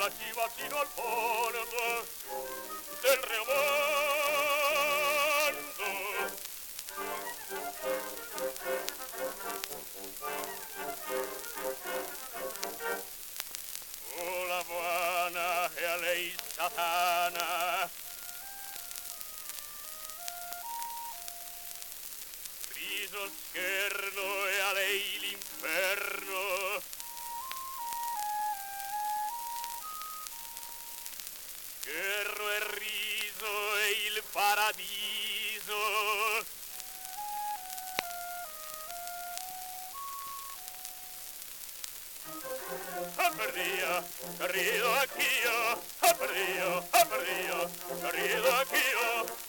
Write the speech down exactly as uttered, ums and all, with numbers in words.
la civa sino al fondo del río Mondo. Oh, la buona e a lei Satana, riso scherno e a lei l'inferno, scherno e riso e il paradiso. Ah, per Dio, rido anch'io, ah, per Dio, ah, per Dio, rido anch'io.